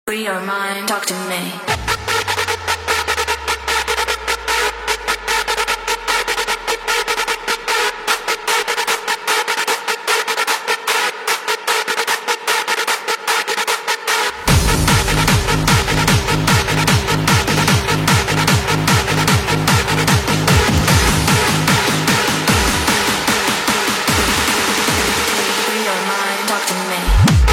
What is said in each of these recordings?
Free your mind, talk to me. Free your mind, talk to me.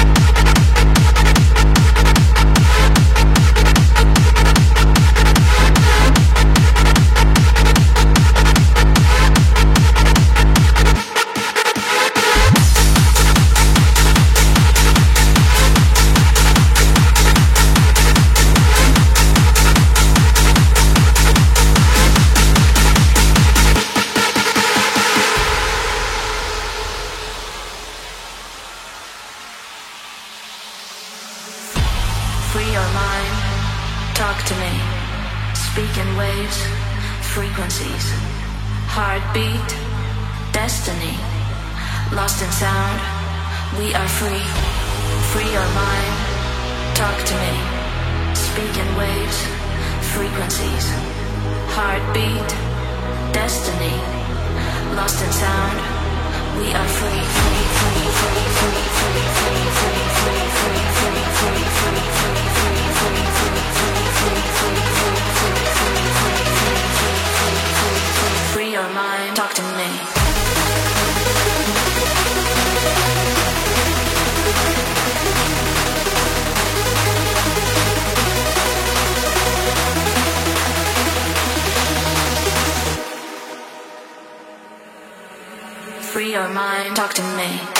Free your mind, talk to me. Speak in waves, frequencies. Heartbeat, destiny. Lost in sound, we are free. Free your mind, talk to me. Speak in waves, frequencies. Heartbeat, destiny. Lost in sound, we are free. Free, free, free, free, free, free, free, free, free, free, free, free, free. Free your mind, talk to me. Free your mind, talk to me.